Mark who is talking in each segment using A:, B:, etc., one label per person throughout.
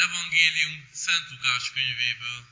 A: Evangélium Szent Lukács könyvéből.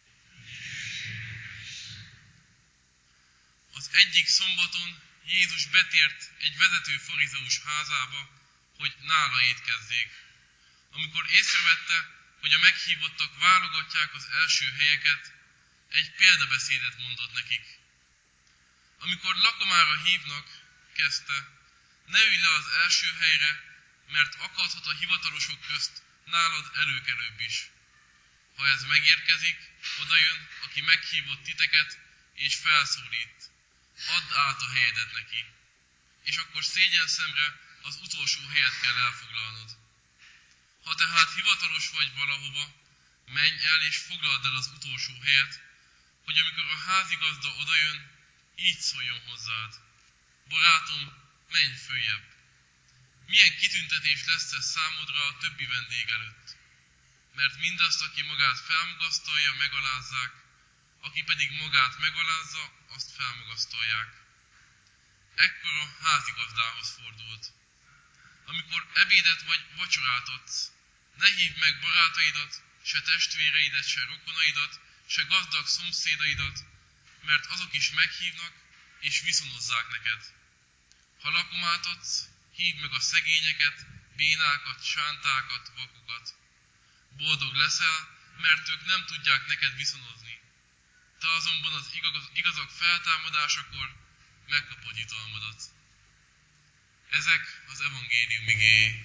A: Az egyik szombaton Jézus betért egy vezető farizeus házába, hogy nála étkezzék. Amikor észrevette, hogy a meghívottak válogatják az első helyeket, egy példabeszédet mondott nekik. Amikor lakomára hívnak, kezdte, ne ülj le az első helyre, mert akadhat a hivatalosok közt nálad előkelőbb is. Ha ez megérkezik, odajön, aki meghívott titeket, és felszólít. Add át a helyedet neki. És akkor szégyenszemre az utolsó helyet kell elfoglalnod. Ha tehát hivatalos vagy valahova, menj el és foglald el az utolsó helyet, hogy amikor a házigazda odajön, így szóljon hozzád. Barátom, menj följebb. Milyen kitüntetés lesz ez számodra a többi vendég előtt? Mert mindazt, aki magát felmagasztalja, megalázzák, aki pedig magát megalázza, azt felmagasztalják. Ekkor a házigazdához fordult. Amikor ebédet vagy vacsorát adsz, ne hívd meg barátaidat, se testvéreidet, se rokonaidat, se gazdag szomszédaidat, mert azok is meghívnak, és viszonozzák neked. Ha lakomát adsz, hívd meg a szegényeket, bénákat, sántákat, vakokat. Boldog leszel, mert ők nem tudják neked viszonozni. Te azonban az igazak feltámadásakor megkapod jutalmadat. Ezek az evangélium igéi.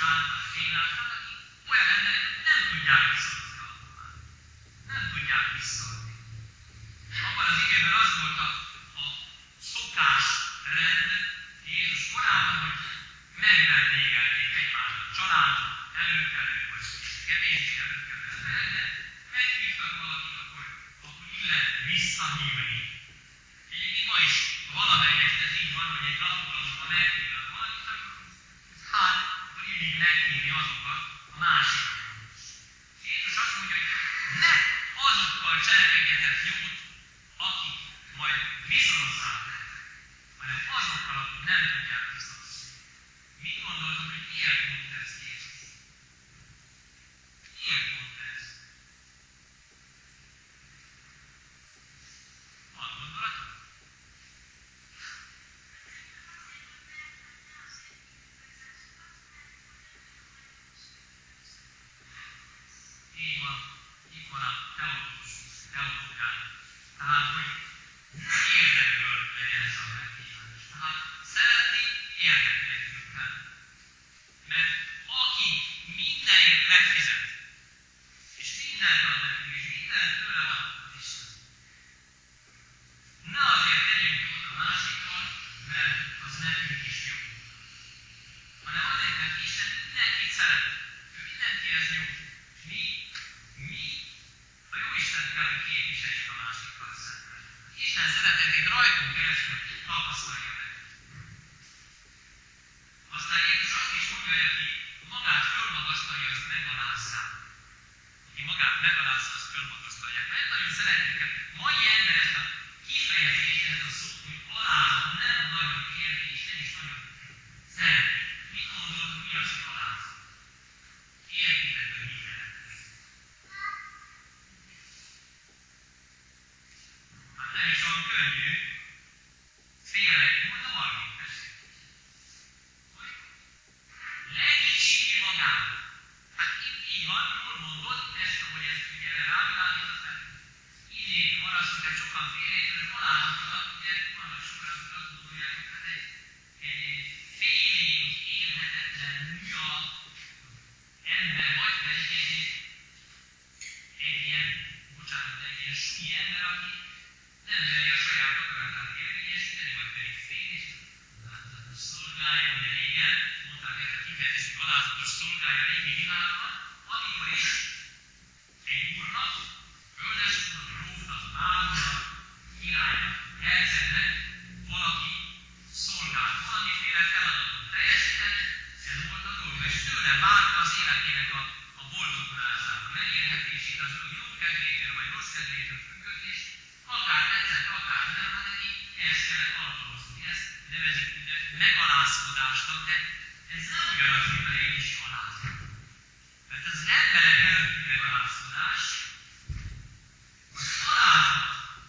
B: sátán, fénák, akik olyan emberek, hogy nem tudják visszahozni a hatalmát. Nem tudják visszaadni. Abban az időben az volt a szokás rend Jézus korában, hogy megvendégelték egymást a családot, előkelők, vagy kevésbé előkelő emberek, de meghívtak valakit, akkor illet visszahívni. Egyébként ma is valamelyest ez így van, hogy egy lakodalomban meghívnak valakit, akkor illik meghívni azokat a másiknak. Jézus azt mondja, hogy ne azokkal cselekedjetek jót, akik majd viszonozzák, hanem azokkal, akik nem tudják viszonozni. Mit gondoltok, hogy miért mondta ezt Jézus? Miért mondta ezt? Van gondolatok? Így van. Itt van a teológán. Tehát, hogy érdekből legyen ez a meghívás. Tehát szeretni érdekelődően. Mert aki mindenért megfizet, és mindent ad nekünk, és mindent tőle van, az Isten. Ne azért tegyünk jót a másikkal, mert az nekünk is jó. Hanem azért, mert Isten mindenkit szeret. Ő mindenkihez jó. Mi a jó Istent kell, hogy képviseljük a másikkal szemben. Isten szeretetét rajtunk keresztül tapasztalja meg. Aztán Jézus azt is mondja, hogy aki magát fölmagasztalja, azt megalázzák. Aki magát megalázza, azt fölmagasztalják. Mert nagyon szeretjük a mai ember ezt a kifejezést, ezt a szót, hogy alázat nem nagyon érti, és nem is nagyon szereti. Mit gondoltok, mi az, hogy alázat? Értitek, hogy mit jelent ez? Hát nem is olyan könnyű. Félrejtünk, mondom, arra beszél. Hogy legítsíti magát. Hát így van, jól mondod, ezt, ahogy ezt ugye rávilágítasz, mert idén marasztok, sokan félrejtünk, hogy alázatot, ugye vannak sokan, akik azt gondolják, hogy hát egy félénk, élhetetlen, műak ember vagy, pedig egy ilyen, bocsánat, egy ilyen súly ember, aki nem veri a saját akaratát érvényesíteni, vagy pedig fél, és alázatos szolgálja, ugye régen, mondták ezt a kifejezést, hogy alázatos szolgálja a régi világban, amikor is egy úrnak, földesúrnak, grófnak, bárónak, királynak, hercegnek valaki szolgált, valamiféle feladatot teljesíteni, ez volt a dolga, és tőle várta az életének a boldogulását, a megélhetését, az jó kedvétől vagy rossz kedvétől függött, és akár tetszett, akár nem, hát neki ehhez kellett alkalmazni. Ezt nevezik megalázkodásnak, de ez nem ugyanaz, mint a Jézusi alázat. Mert az emberek előtti megalázkodás, az alázat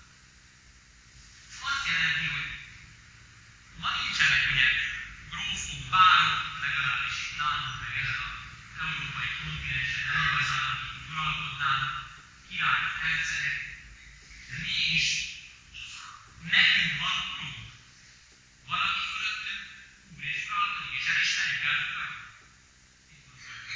B: azt jelenti, hogy ma nincsenek ugye grófok, bárók, legalábbis itt nálunk, meg ezen az európai kontinensen nem igazán, akik uralkodnának, királyok, hercegek, de mégis nekünk van urunk. Valaki fölöttünk úr és uralkodik, és elismerjük el tőle. Mit gondoljuk?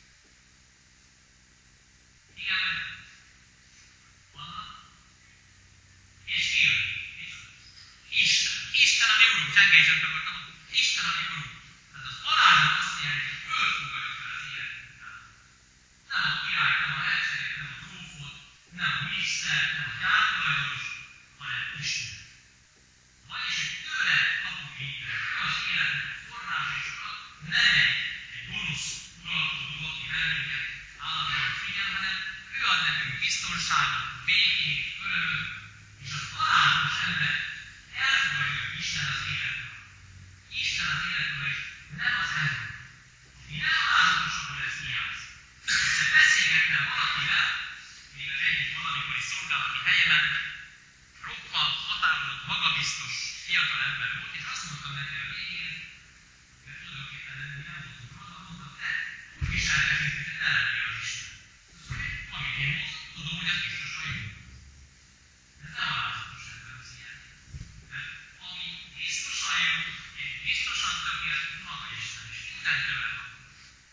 B: Igen, vagy nem? Vannak? És ki jön? Isten. Isten a mi urunk. Csengésen akartam mondani. Isten a mi urunk. Tehát az alázat azt jelenti, hogy őt fogadjuk fel az életünkben. Nem a király, nem a herceget, nem a grófot, nem a miniszter, nem a gyártulajdonos, hanem Isten. Vagyis, hogy tőle kapunk mindent. Ő az életnek forrása, és nem egy gonosz uralkodó, aki bennünket állandóan figyel, hanem ő ad nekünk biztonságot, békét, örömöt, és az alázatos ember elfogadja Isten az életből. Isten az életből, és nem az ember. Aki nem alázatos, akkor ez hiányzik. Egyszer beszélgettem valakivel, még az egyik valamikori szolgálati helyemen, roppant, határozott, magabiztos fiatal ember volt, és azt mondtam neki a végén, mert tulajdonképpen nem voltunk róla, mondtam, te úgy viselkezünk, hogy te lennél az Isten. Azt mondja, hogy amit én most tudom, hogy ez biztosan jó. Ez nem alázatos ember az ilyen. Mert ami biztosan jó, és biztosan tökéletes, maga Isten is. Minden tőle van.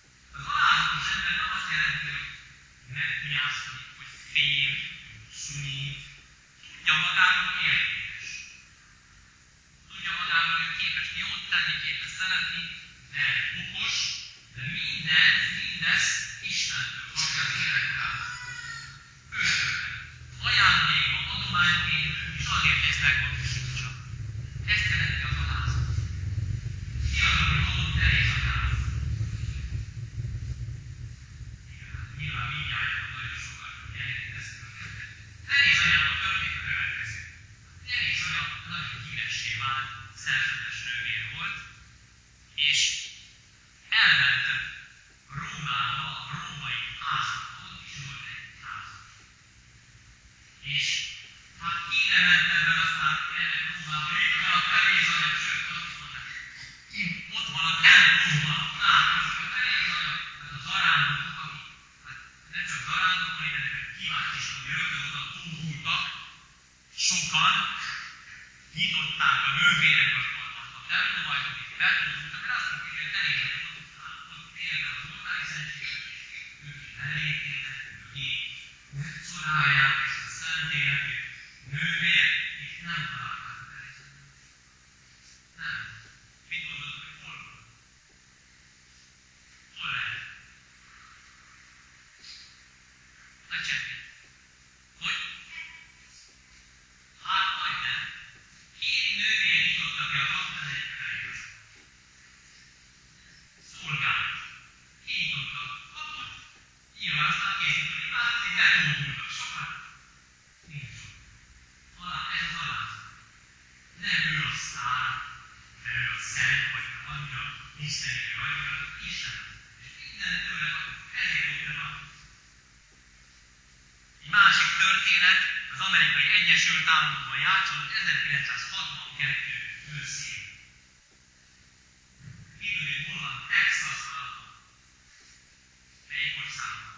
B: mindezt Istentől kapja az életkorát. Őtől. Ajándékban, adományként, és azért ezt megvalósítsa. Ezt jelenti az alázat. Mi az, amit mondott Terézanyának? Igen, hát nyilván mindjárt nagyon sokat jelent ezt történet. Terézanyának történt a következő. Terézanya nagyon híressé vált, szerzetes nővér volt, és elment Rómába, a római házba, ott is volt egy ház. És hát híre ment ebben aztán ennek Rómába, itt van a Terézanya, sőt azt mondták, ott van a templomban, látkozik a Terézanya, tehát a zarándokok, akik hát nem csak zarándokok, hanem kíváncsi is, hogy rögtön oda tóhultak, sokan nyitották a nővérek a templomajtót, és betózultak, mert azt mondták, hogy a Terézanya ott élve az oltári szentséget, ők elértének, ők megcsodálják, és a szentének, nővér, és nem találták a Terézanyát. Nem. Mit mondod, hogy hol van? Hol lehet? Hát semmi. Hogy? Hát majdnem. 7 nővér nyitotta ki a kaput az egyik. Szolgált. Kinyitotta a kaput, nyilván aztán készített, hogy imádkozik, betódultak. Sokat? Nincs sok. Ez az alázat. Nem ő a sztár, de ő a szent, vagy annyira isteni, vagy annyira Isten. És minden tőle ezért volt van. Egy másik történet az Amerikai Egyesült Államokban játszódott 1962 őszén. Időjén hol van? Texas Marathon. Melyik országban?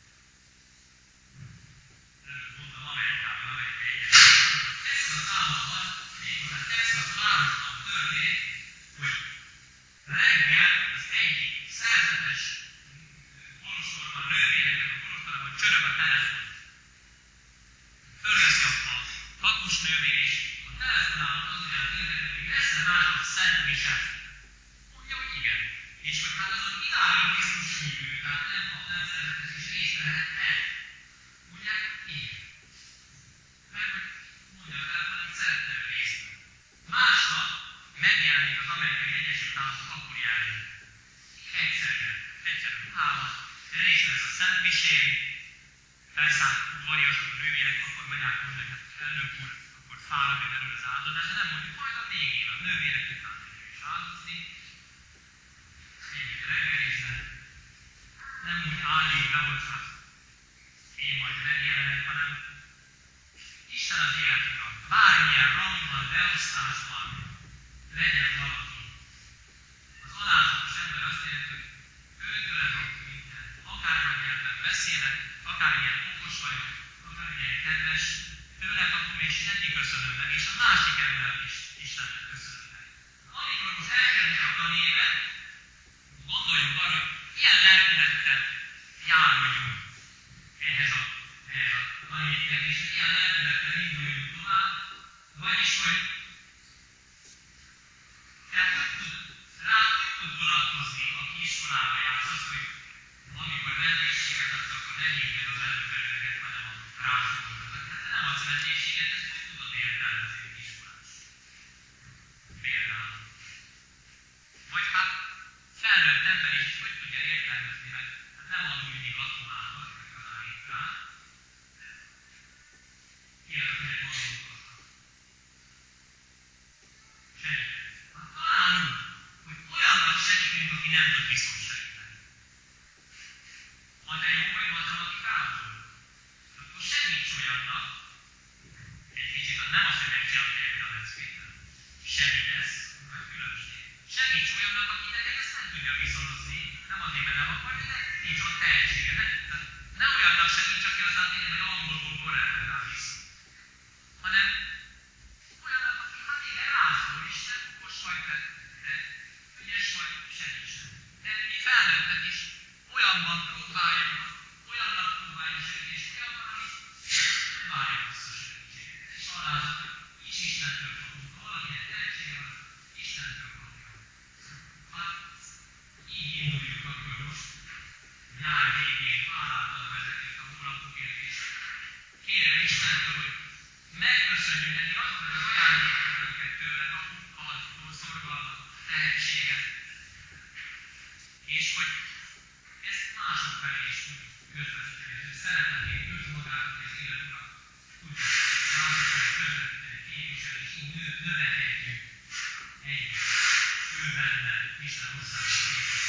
B: Előbb mondtam Amerikában, Amerikai Egyesült Államokban. Texas államban, méghozzá Texas városban történt, hogy reggel az egyik szerzetes kolostorban, nővéreket a kolostorban csörög a telefon. Fölveszi a kapusnővér, és a telefonáló azonját érdekel, hogy lesz-e másnap szentmise? Mondja, hogy igen. És hogy hát azon világi Krisztus hívő, tehát nem szerzetes, és részt vehet-e? Mondják, igen. Mert hogy mondja a telefon, hogy szeretne ő részt. Másnap megjelenik az Amerikai Egyesült Államok akkori elnök. Egyszerűen ruhában, részt vesz a szentmisén, felszállt udvariasak a nővérek, akkor mondják, hogy hát elnök úr, akkor fáradjon elő az áldozás, de nem mondjuk, majd a végén a nővérek után megyünk is áldozni, együtt reggeliznek, nem úgy állít be, hogy hát én majd megjelenek, hanem Isten az életünkben, bármilyen rangban, beosztásban legyen valaki. Az alázatos ember azt jelenti, hogy őtőle kapjuk mindent, akármilyen nyelven beszélek, akármilyen okos vagyok, akármilyen kedves, tőle kapom, és neki köszönöm meg, és a másik embert is Istennek köszönöm meg. Amikor most elkezdjük a tanévet, gondoljunk arra, hogy ilyen lelkülettel járuljunk ehhez a tanévhez, és ilyen lelkülettel induljunk tovább, vagyis, hogy rád hogy tud vonatkozni, aki iskolába jársz, az, hogy amikor vendégséget adsz, akkor ne hívd meg az előfelületeket, hanem a rászorultakat. Hát te nem adsz vendégséget, ezt hogy tudod értelmezni egy iskolás? Például. Vagy hát felnőtt ember is hogy tudja értelmezni, mert hát nem adunk mindig latomállat, vagy aláít rá. Illetve gondolkoznak. Segíteni. Hát talán úgy, hogy olyannak segítünk, aki nem tud viszont segíteni. nyár végén hálát adom ezekért a hónapokért is. Kérem Istentől, hogy megköszönjük neki azokat az ajándékokat, amiket tőle kapunk, attól szorgalmat, tehetséget, és hogy ezt mások felé is tudjuk közvetíteni, hogy szeretetét, önmagának és életunknak tudjuk mások felé közvetíteni, képviselni, és így növekedjünk együtt. Ő benne, Isten országban.